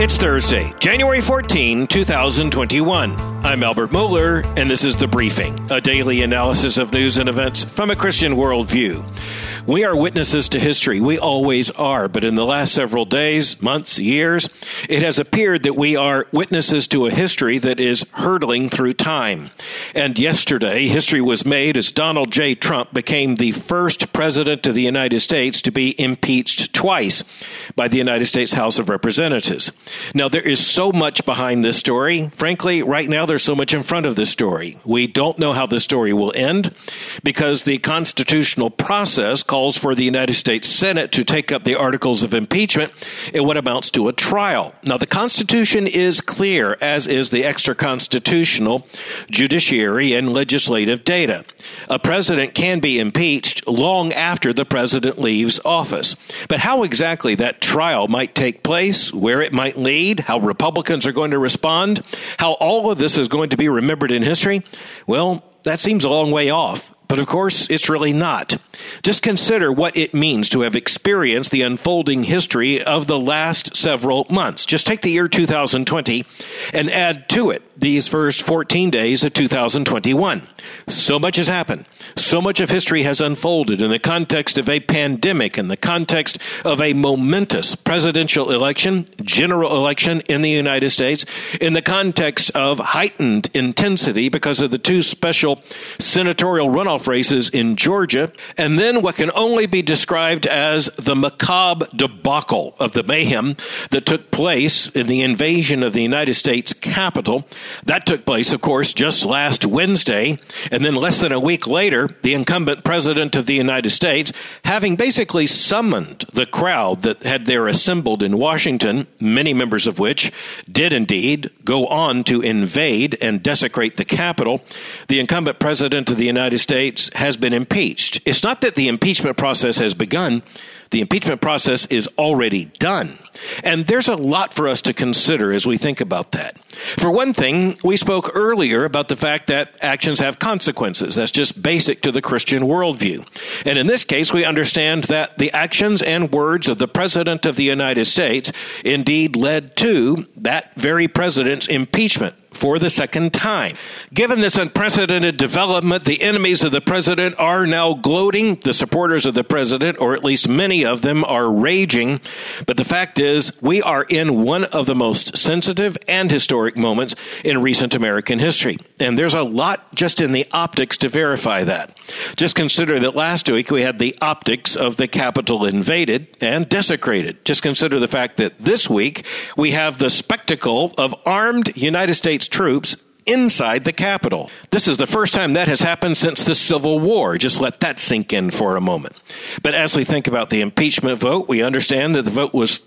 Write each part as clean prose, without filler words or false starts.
It's Thursday, January 14, 2021. I'm Albert Mohler, and this is The Briefing, a daily analysis of news and events from a Christian worldview. We are witnesses to history. We always are. But in the last several days, months, years, it has appeared that we are witnesses to a history that is hurtling through time. And yesterday, history was made as Donald J. Trump became the first president of the United States to be impeached twice by the United States House of Representatives. Now, there is so much behind this story. Frankly, right now, there's so much in front of this story. We don't know how this story will end because the constitutional process calls for the United States Senate to take up the articles of impeachment in what amounts to a trial. Now, the Constitution is clear, as is the extra-constitutional judiciary and legislative data. A president can be impeached long after the president leaves office. But how exactly that trial might take place, where it might lead, how Republicans are going to respond, how all of this is going to be remembered in history, well, that seems a long way off. But of course, it's really not. Just consider what it means to have experienced the unfolding history of the last several months. Just take the year 2020 and add to it these first 14 days of 2021. So much has happened. So much of history has unfolded in the context of a pandemic, in the context of a momentous presidential election, general election in the United States, in the context of heightened intensity because of the two special senatorial runoff races in Georgia, and then what can only be described as the macabre debacle of the mayhem that took place in the invasion of the United States Capitol. That took place, of course, just last Wednesday, and then less than a week later, the incumbent president of the United States, having basically summoned the crowd that had there assembled in Washington, many members of which did indeed go on to invade and desecrate the Capitol, the incumbent president of the United States has been impeached. It's not that the impeachment process has begun. The impeachment process is already done. And there's a lot for us to consider as we think about that. For one thing, we spoke earlier about the fact that actions have consequences. That's just basic to the Christian worldview. And in this case, we understand that the actions and words of the President of the United States indeed led to that very president's impeachment for the second time. Given this unprecedented development, the enemies of the president are now gloating. The supporters of the president, or at least many of them, are raging. But the fact is, we are in one of the most sensitive and historic moments in recent American history. And there's a lot just in the optics to verify that. Just consider that last week we had the optics of the Capitol invaded and desecrated. Just consider the fact that this week we have the spectacle of armed United States troops inside the Capitol. This is the first time that has happened since the Civil War. Just let that sink in for a moment. But as we think about the impeachment vote, we understand that the vote was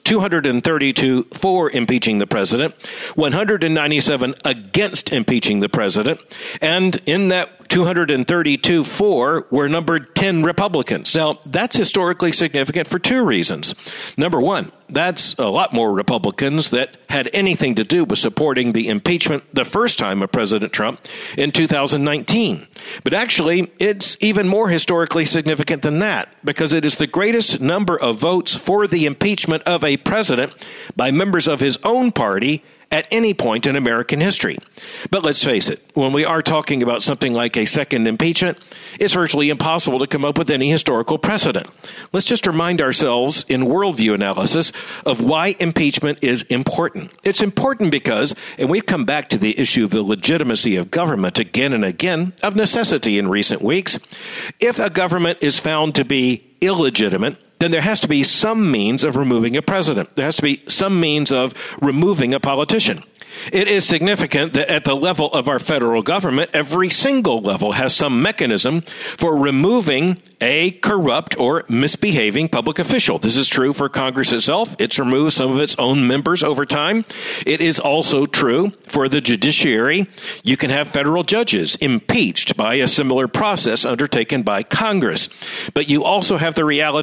232 for impeaching the president, 197 against impeaching the president, and in that 232 for were numbered 10 Republicans. Now, that's historically significant for two reasons. Number one, that's a lot more Republicans that had anything to do with supporting the impeachment the first time of President Trump in 2019. But actually, it's even more historically significant than that because it is the greatest number of votes for the impeachment of a president by members of his own party at any point in American history. But let's face it, when we are talking about something like a second impeachment, it's virtually impossible to come up with any historical precedent. Let's just remind ourselves in worldview analysis of why impeachment is important. It's important because, and we've come back to the issue of the legitimacy of government again and again, of necessity in recent weeks, if a government is found to be illegitimate, then there has to be some means of removing a president. There has to be some means of removing a politician. It is significant that at the level of our federal government, every single level has some mechanism for removing a corrupt or misbehaving public official. This is true for Congress itself. It's removed some of its own members over time. It is also true for the judiciary. You can have federal judges impeached by a similar process undertaken by Congress. But you also have the reality that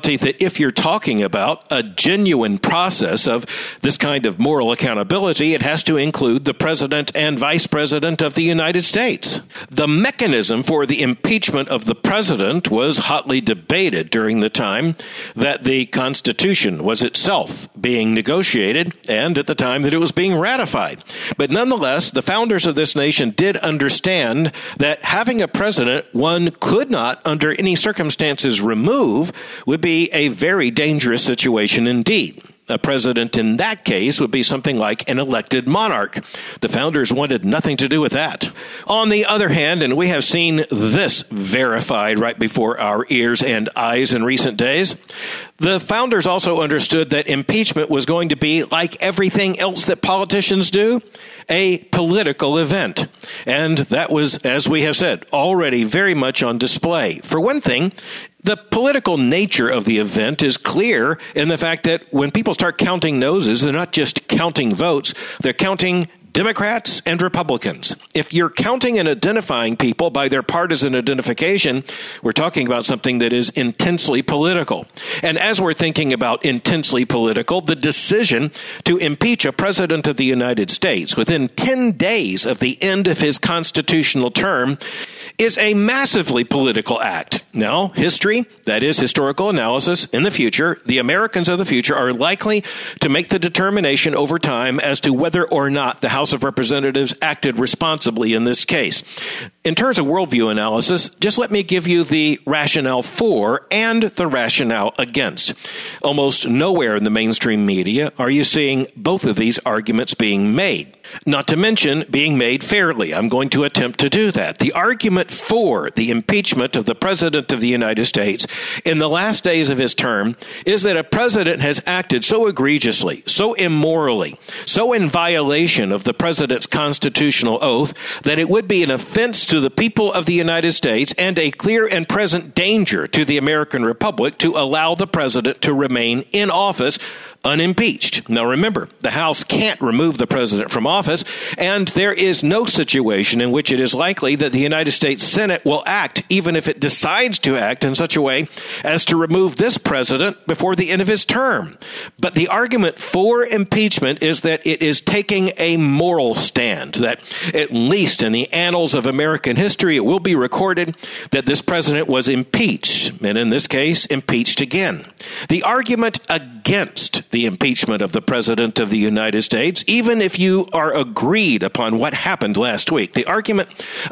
if you're talking about a genuine process of this kind of moral accountability, it has to include the President and Vice President of the United States. The mechanism for the impeachment of the President was hotly debated during the time that the Constitution was itself being negotiated and at the time that it was being ratified. But nonetheless, the founders of this nation did understand that having a president one could not, under any circumstances, remove would be a very dangerous situation indeed. A president in that case would be something like an elected monarch. The founders wanted nothing to do with that. On the other hand, and we have seen this verified right before our ears and eyes in recent days, the founders also understood that impeachment was going to be, like everything else that politicians do, a political event. And that was, as we have said, already very much on display. For one thing, the political nature of the event is clear in the fact that when people start counting noses, they're not just counting votes, they're counting Democrats and Republicans. If you're counting and identifying people by their partisan identification, we're talking about something that is intensely political. And as we're thinking about intensely political, the decision to impeach a president of the United States within 10 days of the end of his constitutional term is a massively political act. Now, history, that is historical analysis, in the future, the Americans of the future are likely to make the determination over time as to whether or not the House of Representatives acted responsibly in this case. In terms of worldview analysis, just let me give you the rationale for and the rationale against. Almost nowhere in the mainstream media are you seeing both of these arguments being made. Not to mention being made fairly. I'm going to attempt to do that. The argument for the impeachment of the President of the United States in the last days of his term is that a president has acted so egregiously, so immorally, so in violation of the president's constitutional oath that it would be an offense to the people of the United States and a clear and present danger to the American Republic to allow the president to remain in office unimpeached. Now remember, the House can't remove the president from office, and there is no situation in which it is likely that the United States Senate will act, even if it decides to act in such a way as to remove this president before the end of his term. But the argument for impeachment is that it is taking a moral stand, that at least in the annals of American history, it will be recorded that this president was impeached, and in this case, impeached again. The argument against the impeachment of the President of the United States, even if you are agreed upon what happened last week, the argument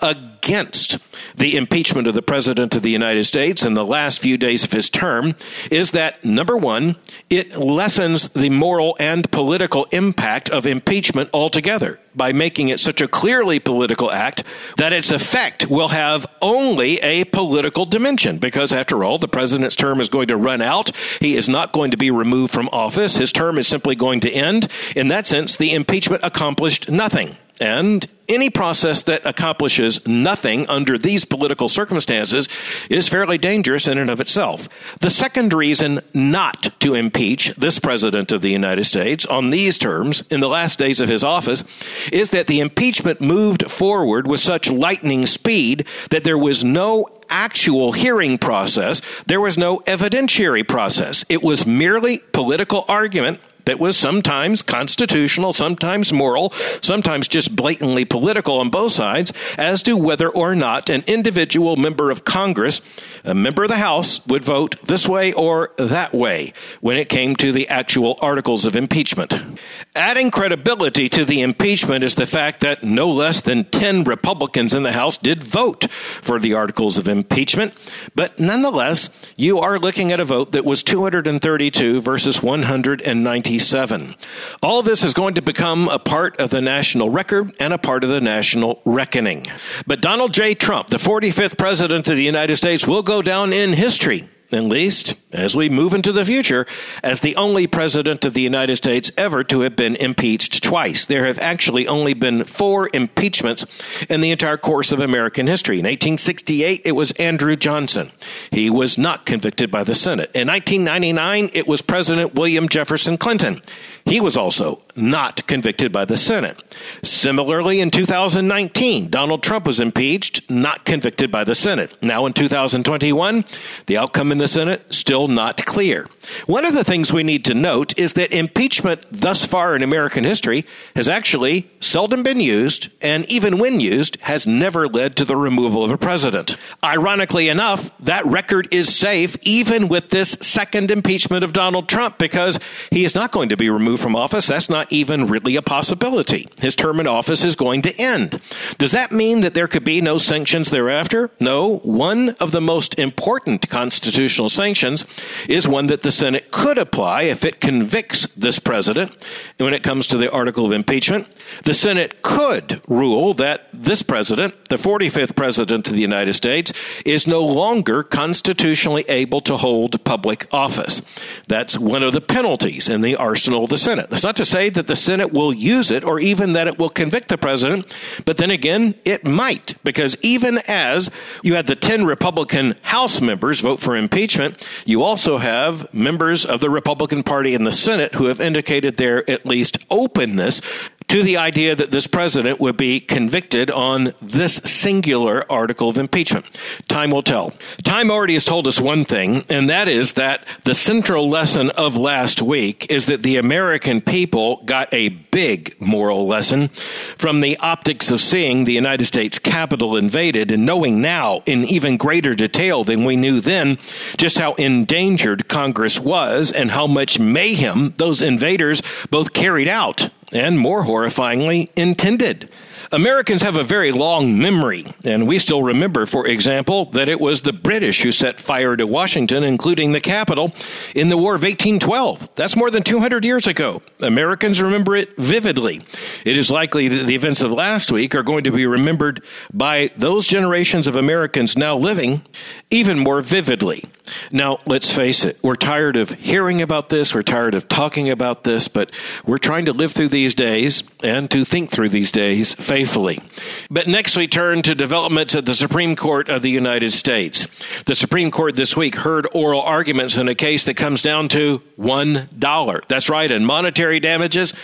against the impeachment of the President of the United States in the last few days of his term is that, number one, it lessens the moral and political impact of impeachment altogether by making it such a clearly political act that its effect will have only a political dimension. Because after all, the president's term is going to run out. He is not going to be removed from office. His term is simply going to end. In that sense, the impeachment accomplished nothing. And any process that accomplishes nothing under these political circumstances is fairly dangerous in and of itself. The second reason not to impeach this president of the United States on these terms in the last days of his office is that the impeachment moved forward with such lightning speed that there was no actual hearing process. There was no evidentiary process. It was merely political argument that was sometimes constitutional, sometimes moral, sometimes just blatantly political on both sides, as to whether or not an individual member of Congress, a member of the House, would vote this way or that way when it came to the actual articles of impeachment. Adding credibility to the impeachment is the fact that no less than 10 Republicans in the House did vote for the articles of impeachment, but nonetheless, you are looking at a vote that was 232 versus 197. All this is going to become a part of the national record and a part of the national reckoning. But Donald J. Trump, the 45th president of the United States, will go down in history, at least as we move into the future, as the only president of the United States ever to have been impeached twice. There have actually only been 4 impeachments in the entire course of American history. In 1868, it was Andrew Johnson. He was not convicted by the Senate. In 1999, it was President William Jefferson Clinton. He was also not convicted by the Senate. Similarly, in 2019, Donald Trump was impeached, not convicted by the Senate. Now in 2021, the outcome in the Senate still still not clear. One of the things we need to note is that impeachment thus far in American history has actually seldom been used, and even when used, has never led to the removal of a president. Ironically enough, that record is safe even with this second impeachment of Donald Trump, because he is not going to be removed from office. That's not even really a possibility. His term in office is going to end. Does that mean that there could be no sanctions thereafter? No. One of the most important constitutional sanctions is one that the Senate could apply if it convicts this president. And when it comes to the article of impeachment, the Senate could rule that this president, the 45th president of the United States, is no longer constitutionally able to hold public office. That's one of the penalties in the arsenal of the Senate. That's not to say that the Senate will use it or even that it will convict the president, but then again, it might, because even as you had the 10 Republican House members vote for impeachment, you also have members of the Republican Party in the Senate who have indicated their at least openness to the idea that this president would be convicted on this singular article of impeachment. Time will tell. Time already has told us one thing, and that is that the central lesson of last week is that the American people got a big moral lesson from the optics of seeing the United States Capitol invaded and knowing now in even greater detail than we knew then just how endangered Congress was and how much mayhem those invaders both carried out and, more horrifyingly, intended. Americans have a very long memory, and we still remember, for example, that it was the British who set fire to Washington, including the Capitol, in the War of 1812. That's more than 200 years ago. Americans remember it vividly. It is likely that the events of last week are going to be remembered by those generations of Americans now living even more vividly. Now, let's face it, we're tired of hearing about this, we're tired of talking about this, but we're trying to live through these days and to think through these days faithfully. But next we turn to developments at the Supreme Court of the United States. The Supreme Court this week heard oral arguments in a case that comes down to $1. That's right, in monetary damages,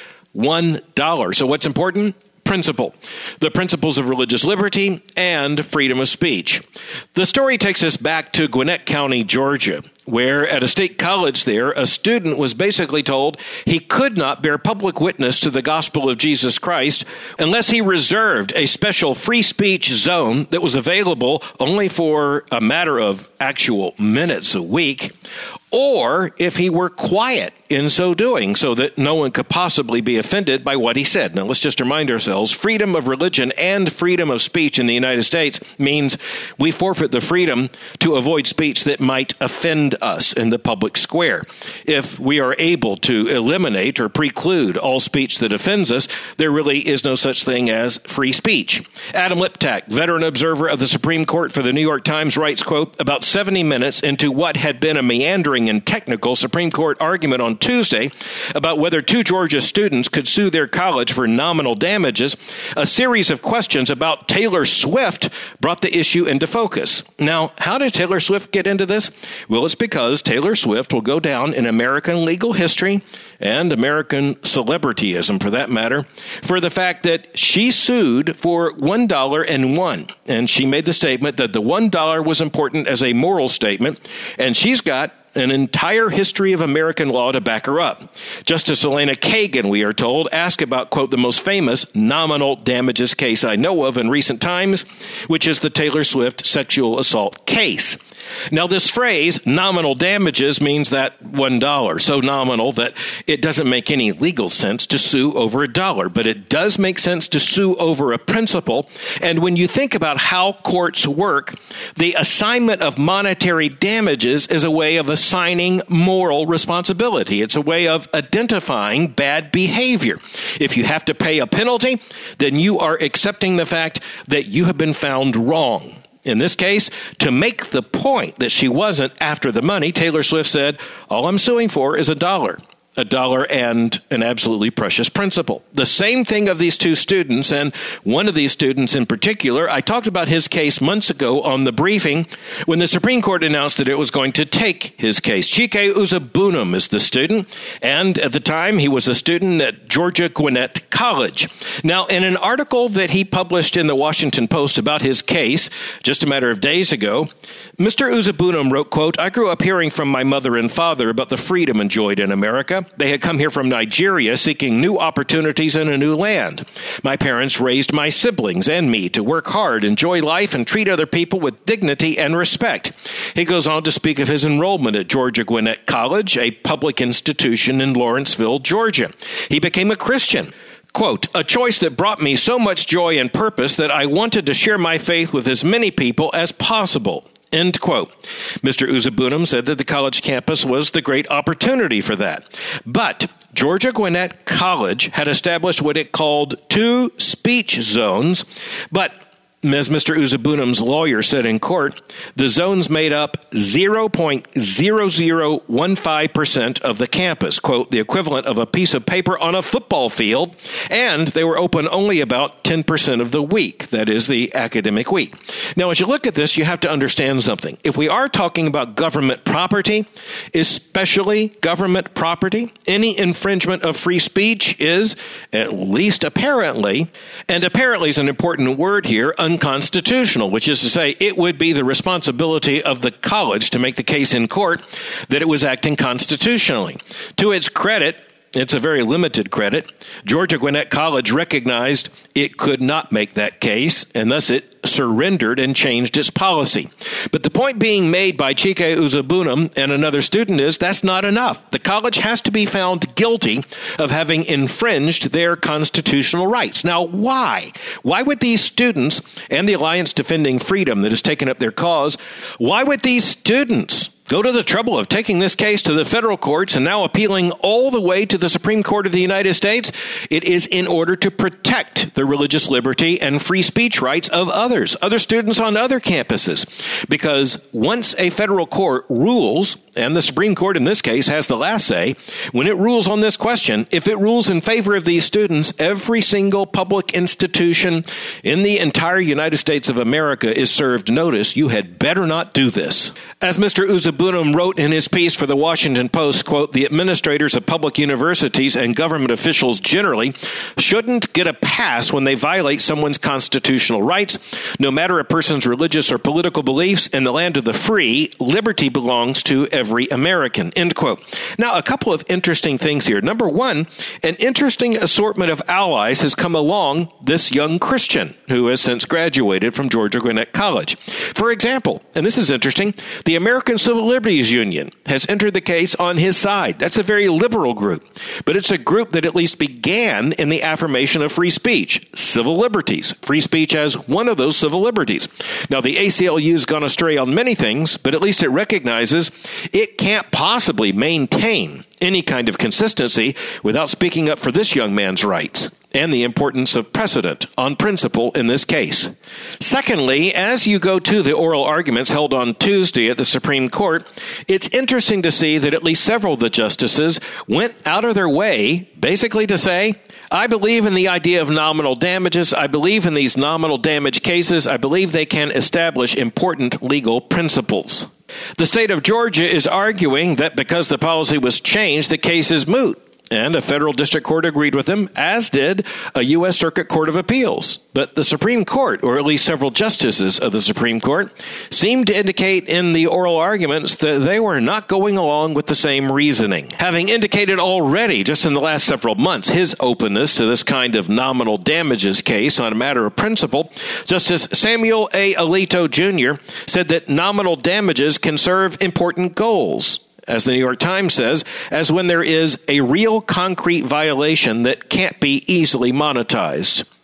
$1. So what's important? Principle. The principles of religious liberty and freedom of speech. The story takes us back to Gwinnett County, Georgia, where at a state college there, a student was basically told he could not bear public witness to the gospel of Jesus Christ unless he reserved a special free speech zone that was available only for a matter of actual minutes a week, or if he were quiet in so doing, so that no one could possibly be offended by what he said. Now, let's just remind ourselves, freedom of religion and freedom of speech in the United States means we forfeit the freedom to avoid speech that might offend us in the public square. If we are able to eliminate or preclude all speech that offends us, there really is no such thing as free speech. Adam Liptak, veteran observer of the Supreme Court for the New York Times, writes, quote, about 70 minutes into what had been a meandering and technical Supreme Court argument on Tuesday about whether two Georgia students could sue their college for nominal damages, a series of questions about Taylor Swift brought the issue into focus. Now, how did Taylor Swift get into this? Well, it's because Taylor Swift will go down in American legal history and American celebrityism, for that matter, for the fact that she sued for $1 and won. And she made the statement that the $1 was important as a moral statement, and she's got an entire history of American law to back her up. Justice Elena Kagan, we are told, asked about, quote, the most famous nominal damages case I know of in recent times, which is the Taylor Swift sexual assault case. Now, this phrase, nominal damages, means that $1, so nominal that it doesn't make any legal sense to sue over $1, but it does make sense to sue over a principle. And when you think about how courts work, the assignment of monetary damages is a way of assigning moral responsibility. It's a way of identifying bad behavior. If you have to pay a penalty, then you are accepting the fact that you have been found wrong. In this case, to make the point that she wasn't after the money, Taylor Swift said, all I'm suing for is $1. $1 and an absolutely precious principle. The same thing of these two students, and one of these students in particular. I talked about his case months ago on the briefing when the Supreme Court announced that it was going to take his case. Chike Uzobunam is the student, and at the time he was a student at Georgia Gwinnett College. Now, in an article that he published in the Washington Post about his case just a matter of days ago, Mr. Uzobunam wrote, quote, "I grew up hearing from my mother and father about the freedom enjoyed in America. They had come here from Nigeria seeking new opportunities in a new land. My parents raised my siblings and me to work hard, enjoy life, and treat other people with dignity and respect." He goes on to speak of his enrollment at Georgia Gwinnett College, a public institution in Lawrenceville, Georgia. He became a Christian. Quote, "A choice that brought me so much joy and purpose that I wanted to share my faith with as many people as possible." End quote. Mr. Uzobunam said that the college campus was the great opportunity for that. But Georgia Gwinnett College had established what it called 2 speech zones, but as Mr. Uzobunam's lawyer said in court, the zones made up 0.0015% of the campus, quote, the equivalent of a piece of paper on a football field, and they were open only about 10% of the week, that is, the academic week. Now, as you look at this, you have to understand something. If we are talking about government property, especially government property, any infringement of free speech is, at least apparently, and apparently is an important word here, unconstitutional, which is to say it would be the responsibility of the college to make the case in court that it was acting constitutionally. To its credit, it's a very limited credit, Georgia Gwinnett College recognized it could not make that case, and thus it surrendered and changed its policy. But the point being made by Chike Uzobunam and another student is that's not enough. The college has to be found guilty of having infringed their constitutional rights. Now, why? Why would these students and the Alliance Defending Freedom that has taken up their cause, why would these students go to the trouble of taking this case to the federal courts and now appealing all the way to the Supreme Court of the United States? It is in order to protect the religious liberty and free speech rights of others, other students on other campuses. Because once a federal court rules, and the Supreme Court in this case has the last say, when it rules on this question, if it rules in favor of these students, every single public institution in the entire United States of America is served notice, you had better not do this. As Mr. Uzobunam wrote in his piece for the Washington Post, quote, the administrators of public universities and government officials generally shouldn't get a pass when they violate someone's constitutional rights. No matter a person's religious or political beliefs, in the land of the free, liberty belongs to every American, end quote. Now, a couple of interesting things here. Number one, an interesting assortment of allies has come along this young Christian who has since graduated from Georgia Gwinnett College. For example, and this is interesting, the American Civil Liberties Union has entered the case on his side. That's a very liberal group, but it's a group that at least began in the affirmation of free speech, civil liberties, free speech as one of those civil liberties. Now, the ACLU's gone astray on many things, but at least it recognizes it can't possibly maintain any kind of consistency without speaking up for this young man's rights and the importance of precedent on principle in this case. Secondly, as you go to the oral arguments held on Tuesday at the Supreme Court, it's interesting to see that at least several of the justices went out of their way basically to say, I believe in the idea of nominal damages. I believe in these nominal damage cases. I believe they can establish important legal principles. The state of Georgia is arguing that because the policy was changed, the case is moot. And a federal district court agreed with them, as did a U.S. Circuit Court of Appeals. But the Supreme Court, or at least several justices of the Supreme Court, seemed to indicate in the oral arguments that they were not going along with the same reasoning. Having indicated already, just in the last several months, his openness to this kind of nominal damages case on a matter of principle, Justice Samuel A. Alito Jr. said that nominal damages can serve important goals, as the New York Times says, as when there is a real concrete violation that can't be easily monetized.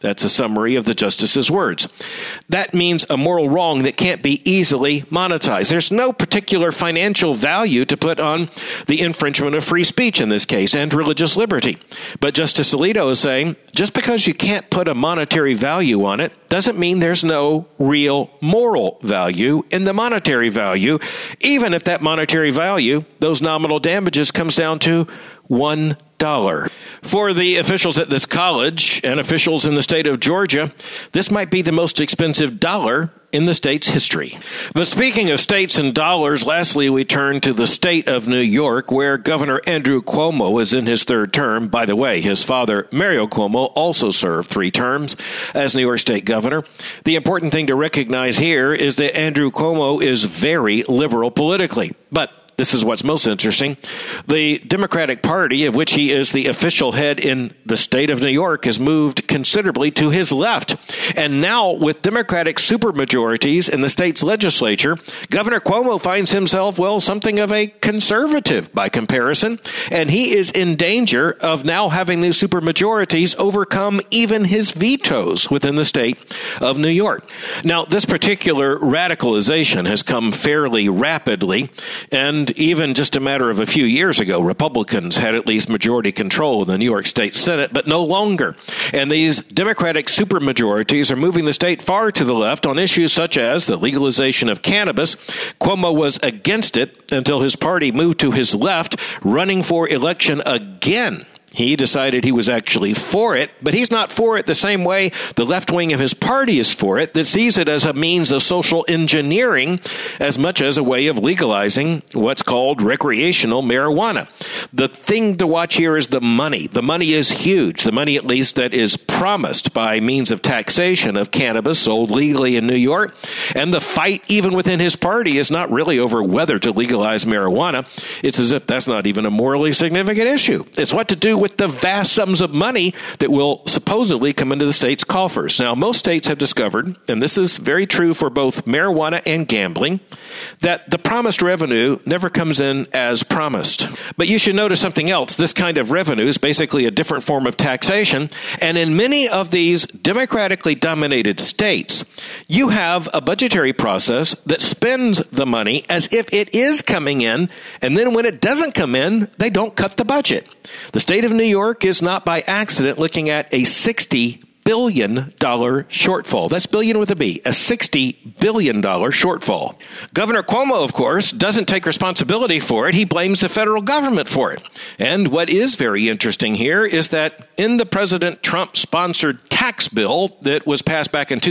That's a summary of the justice's words. That means a moral wrong that can't be easily monetized. There's no particular financial value to put on the infringement of free speech in this case and religious liberty. But Justice Alito is saying, just because you can't put a monetary value on it doesn't mean there's no real moral value in the monetary value, even if that monetary value, those nominal damages, comes down to $1. For the officials at this college and officials in the state of Georgia, this might be the most expensive dollar in the state's history. But speaking of states and dollars, lastly, we turn to the state of New York, where Governor Andrew Cuomo is in his third term. By the way, his father, Mario Cuomo, also served 3 terms as New York State governor. The important thing to recognize here is that Andrew Cuomo is very liberal politically. But this is what's most interesting. The Democratic Party, of which he is the official head in the state of New York, has moved considerably to his left. And now, with Democratic supermajorities in the state's legislature, Governor Cuomo finds himself, well, something of a conservative by comparison. And he is in danger of now having these supermajorities overcome even his vetoes within the state of New York. Now, this particular radicalization has come fairly rapidly, and even just a matter of a few years ago, Republicans had at least majority control of the New York State Senate, but no longer. And these Democratic supermajorities are moving the state far to the left on issues such as the legalization of cannabis. Cuomo was against it until his party moved to his left, running for election again. He decided he was actually for it, but he's not for it the same way the left wing of his party is for it, that sees it as a means of social engineering as much as a way of legalizing what's called recreational marijuana. The thing to watch here is the money. The money is huge. The money, at least, that is promised by means of taxation of cannabis sold legally in New York. And the fight, even within his party, is not really over whether to legalize marijuana. It's as if that's not even a morally significant issue. It's what to do with the vast sums of money that will supposedly come into the state's coffers. Now, most states have discovered, and this is very true for both marijuana and gambling, that the promised revenue never comes in as promised. But you should notice something else. This kind of revenue is basically a different form of taxation. And in many of these democratically dominated states, you have a budgetary process that spends the money as if it is coming in. And then when it doesn't come in, they don't cut the budget. The state of New York is not by accident looking at a $60 billion shortfall. That's billion with a B, a $60 billion shortfall. Governor Cuomo, of course, doesn't take responsibility for it. He blames the federal government for it. And what is very interesting here is that in the President Trump-sponsored tax bill that was passed back in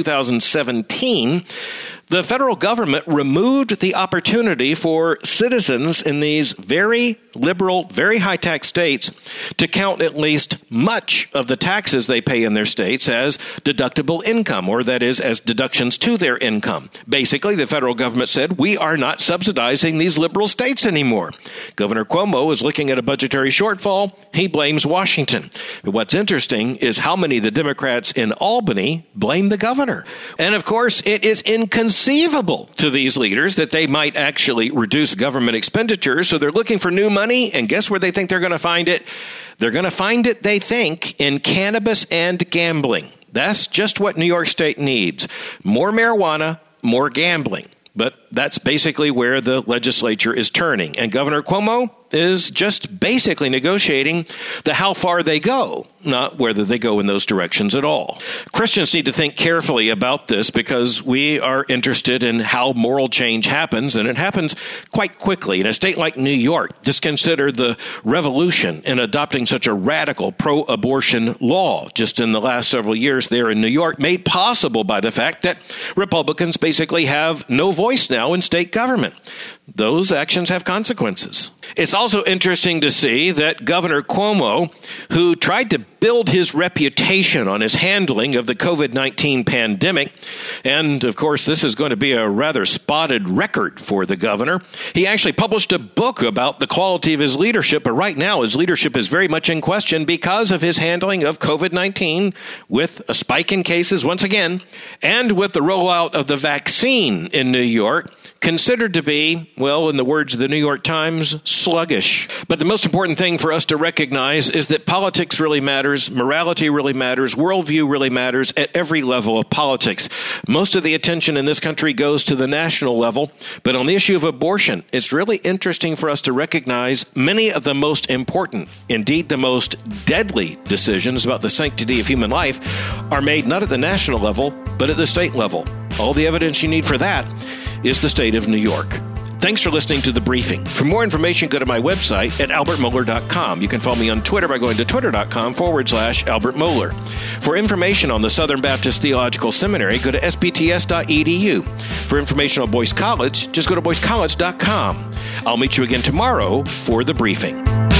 2017, the federal government removed the opportunity for citizens in these very liberal, very high-tax states to count at least much of the taxes they pay in their states as deductible income, or that is, as deductions to their income. Basically, the federal government said, we are not subsidizing these liberal states anymore. Governor Cuomo is looking at a budgetary shortfall. He blames Washington. But what's interesting is how many of the Democrats in Albany blame the governor. And of course, it is inconceivable to these leaders that they might actually reduce government expenditures, so they're looking for new money, and guess where they think they're going to find it? They're going to find it, they think, in cannabis and gambling. That's just what New York State needs. More marijuana, more gambling. But that's basically where the legislature is turning. And Governor Cuomo is just basically negotiating the how far they go, not whether they go in those directions at all. Christians need to think carefully about this because we are interested in how moral change happens, and it happens quite quickly. In a state like New York, just consider the revolution in adopting such a radical pro-abortion law just in the last several years there in New York, made possible by the fact that Republicans basically have no voice now in state government. Those actions have consequences. It's also interesting to see that Governor Cuomo, who tried to build his reputation on his handling of the COVID-19 pandemic, and of course this is going to be a rather spotted record for the governor, he actually published a book about the quality of his leadership, but right now his leadership is very much in question because of his handling of COVID-19, with a spike in cases once again, and with the rollout of the vaccine in New York. York, considered to be, well, in the words of the New York Times, sluggish. But the most important thing for us to recognize is that politics really matters, morality really matters, worldview really matters at every level of politics. Most of the attention in this country goes to the national level, but on the issue of abortion, it's really interesting for us to recognize many of the most important, indeed the most deadly decisions about the sanctity of human life are made not at the national level, but at the state level. All the evidence you need for that is the state of New York. Thanks for listening to The Briefing. For more information, go to my website at albertmohler.com. You can follow me on Twitter by going to twitter.com/Albert Mohler. For information on the Southern Baptist Theological Seminary, go to spts.edu. For information on Boyce College, just go to boycecollege.com. I'll meet you again tomorrow for The Briefing.